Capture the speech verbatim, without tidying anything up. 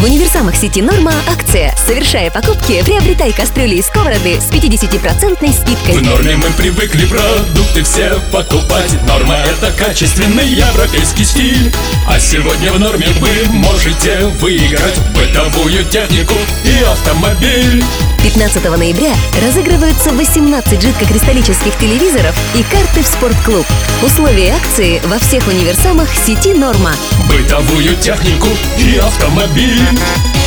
универсамах сети «Норма» акция. Совершая покупки, приобретай кастрюли и сковороды с пятидесятипроцентной скидкой. В Норме мы привыкли продукты все покупать. Норма — это качественный европейский стиль. А сегодня в Норме вы можете выиграть бытовую технику и автомобиль. пятнадцатого ноября разыгрываются восемнадцать жидкокристаллических телевизоров и карты в спортклуб. Условия акции во всех универсамах сети «Норма». Бытовую технику и автомобиль.